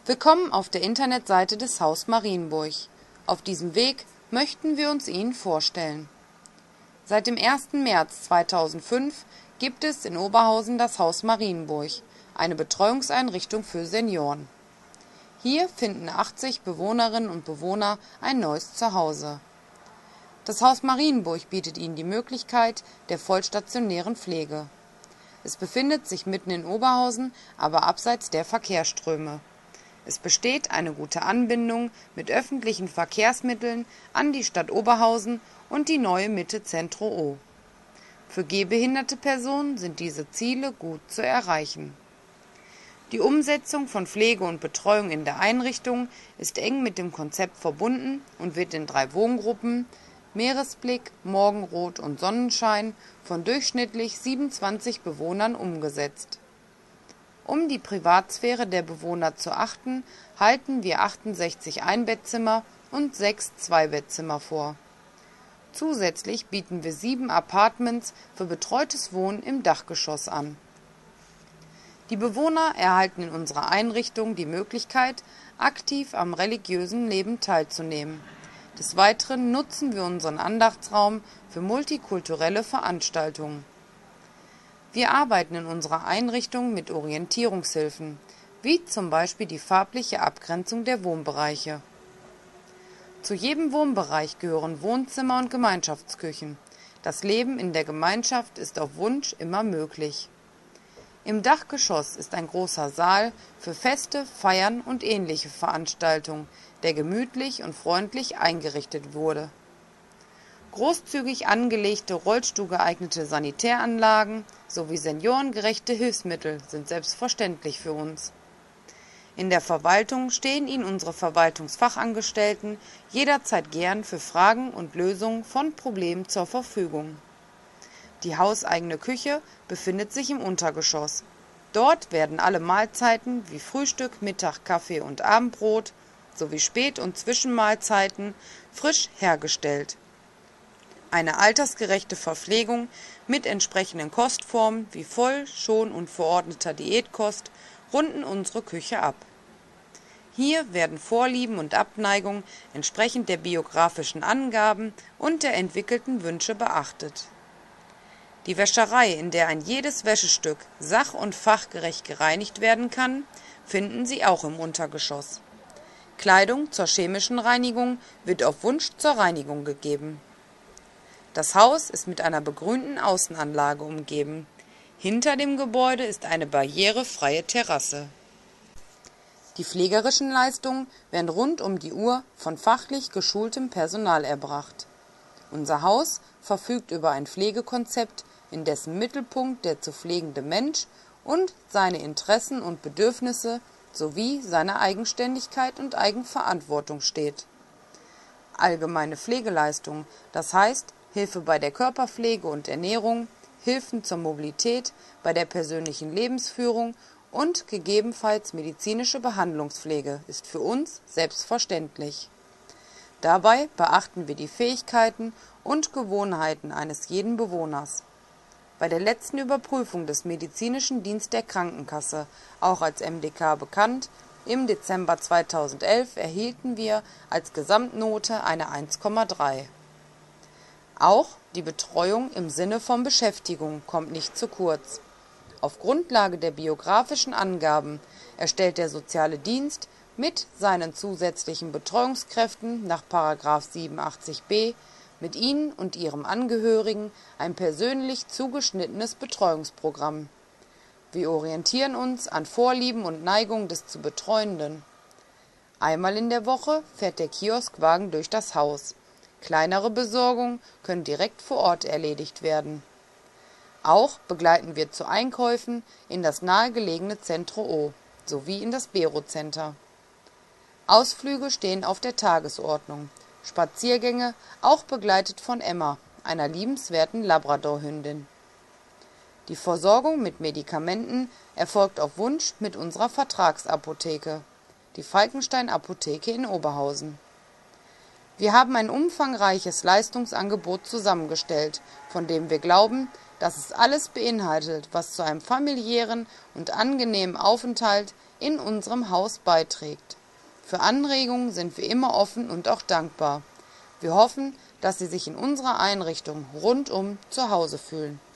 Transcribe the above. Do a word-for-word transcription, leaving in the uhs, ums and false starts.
Willkommen auf der Internetseite des Haus Marienburg. Auf diesem Weg möchten wir uns Ihnen vorstellen. Seit dem ersten März zweitausendfünf gibt es in Oberhausen das Haus Marienburg, eine Betreuungseinrichtung für Senioren. Hier finden achtzig Bewohnerinnen und Bewohner ein neues Zuhause. Das Haus Marienburg bietet ihnen die Möglichkeit der vollstationären Pflege. Es befindet sich mitten in Oberhausen, aber abseits der Verkehrsströme. Es besteht eine gute Anbindung mit öffentlichen Verkehrsmitteln an die Stadt Oberhausen und die neue Mitte Zentro-O. Für gehbehinderte Personen sind diese Ziele gut zu erreichen. Die Umsetzung von Pflege und Betreuung in der Einrichtung ist eng mit dem Konzept verbunden und wird in drei Wohngruppen Meeresblick, Morgenrot und Sonnenschein von durchschnittlich siebenundzwanzig Bewohnern umgesetzt. Um die Privatsphäre der Bewohner zu achten, halten wir achtundsechzig Einbettzimmer und sechs Zweibettzimmer vor. Zusätzlich bieten wir sieben Apartments für betreutes Wohnen im Dachgeschoss an. Die Bewohner erhalten in unserer Einrichtung die Möglichkeit, aktiv am religiösen Leben teilzunehmen. Des Weiteren nutzen wir unseren Andachtsraum für multikulturelle Veranstaltungen. Wir arbeiten in unserer Einrichtung mit Orientierungshilfen, wie zum Beispiel die farbliche Abgrenzung der Wohnbereiche. Zu jedem Wohnbereich gehören Wohnzimmer und Gemeinschaftsküchen. Das Leben in der Gemeinschaft ist auf Wunsch immer möglich. Im Dachgeschoss ist ein großer Saal für Feste, Feiern und ähnliche Veranstaltungen, der gemütlich und freundlich eingerichtet wurde. Großzügig angelegte, rollstuhlgeeignete Sanitäranlagen sowie seniorengerechte Hilfsmittel sind selbstverständlich für uns. In der Verwaltung stehen Ihnen unsere Verwaltungsfachangestellten jederzeit gern für Fragen und Lösungen von Problemen zur Verfügung. Die hauseigene Küche befindet sich im Untergeschoss. Dort werden alle Mahlzeiten wie Frühstück, Mittag, Kaffee und Abendbrot sowie Spät- und Zwischenmahlzeiten frisch hergestellt. Eine altersgerechte Verpflegung mit entsprechenden Kostformen wie Voll-, Schon- und verordneter Diätkost runden unsere Küche ab. Hier werden Vorlieben und Abneigungen entsprechend der biografischen Angaben und der entwickelten Wünsche beachtet. Die Wäscherei, in der ein jedes Wäschestück sach- und fachgerecht gereinigt werden kann, finden Sie auch im Untergeschoss. Kleidung zur chemischen Reinigung wird auf Wunsch zur Reinigung gegeben. Das Haus ist mit einer begrünten Außenanlage umgeben. Hinter dem Gebäude ist eine barrierefreie Terrasse. Die pflegerischen Leistungen werden rund um die Uhr von fachlich geschultem Personal erbracht. Unser Haus verfügt über ein Pflegekonzept, in dessen Mittelpunkt der zu pflegende Mensch und seine Interessen und Bedürfnisse sowie seine Eigenständigkeit und Eigenverantwortung steht. Allgemeine Pflegeleistungen, das heißt Hilfe bei der Körperpflege und Ernährung, Hilfen zur Mobilität, bei der persönlichen Lebensführung und gegebenenfalls medizinische Behandlungspflege, ist für uns selbstverständlich. Dabei beachten wir die Fähigkeiten und Gewohnheiten eines jeden Bewohners. Bei der letzten Überprüfung des Medizinischen Dienst der Krankenkasse, auch als M D K bekannt, im Dezember zweitausendelf erhielten wir als Gesamtnote eine eins Komma drei. Auch die Betreuung im Sinne von Beschäftigung kommt nicht zu kurz. Auf Grundlage der biografischen Angaben erstellt der Soziale Dienst mit seinen zusätzlichen Betreuungskräften nach Paragraph siebenundachtzig b mit Ihnen und Ihrem Angehörigen ein persönlich zugeschnittenes Betreuungsprogramm. Wir orientieren uns an Vorlieben und Neigungen des zu Betreuenden. Einmal in der Woche fährt der Kioskwagen durch das Haus. Kleinere Besorgungen können direkt vor Ort erledigt werden. Auch begleiten wir zu Einkäufen in das nahegelegene Zentro-O sowie in das Bero-Center. Ausflüge stehen auf der Tagesordnung, Spaziergänge auch begleitet von Emma, einer liebenswerten Labradorhündin. Die Versorgung mit Medikamenten erfolgt auf Wunsch mit unserer Vertragsapotheke, die Falkenstein Apotheke in Oberhausen. Wir haben ein umfangreiches Leistungsangebot zusammengestellt, von dem wir glauben, dass es alles beinhaltet, was zu einem familiären und angenehmen Aufenthalt in unserem Haus beiträgt. Für Anregungen sind wir immer offen und auch dankbar. Wir hoffen, dass Sie sich in unserer Einrichtung rundum zu Hause fühlen.